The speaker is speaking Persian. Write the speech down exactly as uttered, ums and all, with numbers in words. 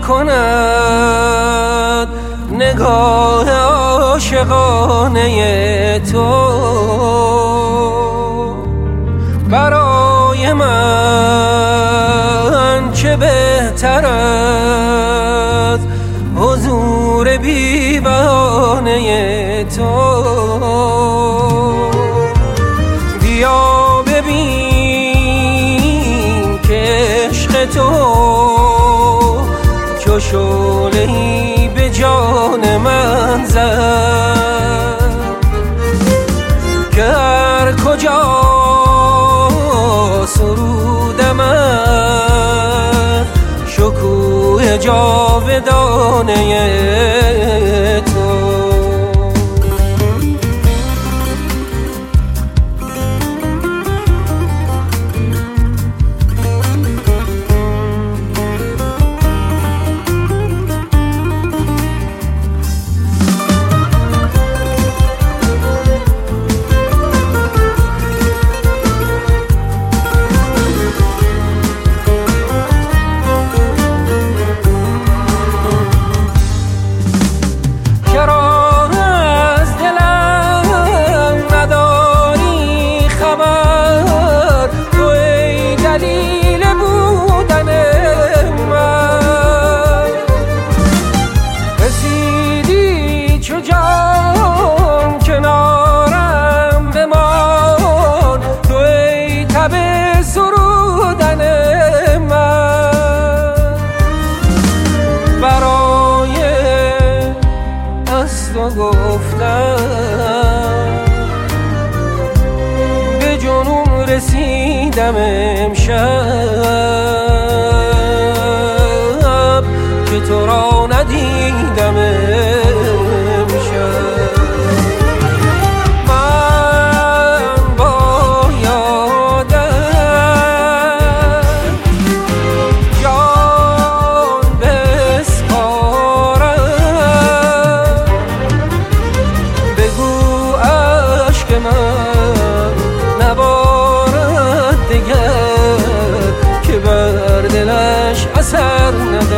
کند نگاه عاشقانه تو برای من، چه بهتر از حضور بی بهانه تو. بیا ببین که عشق تو چو شعله‌ای به جان من زد که هر کجا سرودمت شکوه جاودانه تو. گفتم به جنون رسیدم امشب که تو را ندیدم امشب. من باید جان بسپارم، بگو عشق من نبارد دیگر که بر دلش اثر ندارد.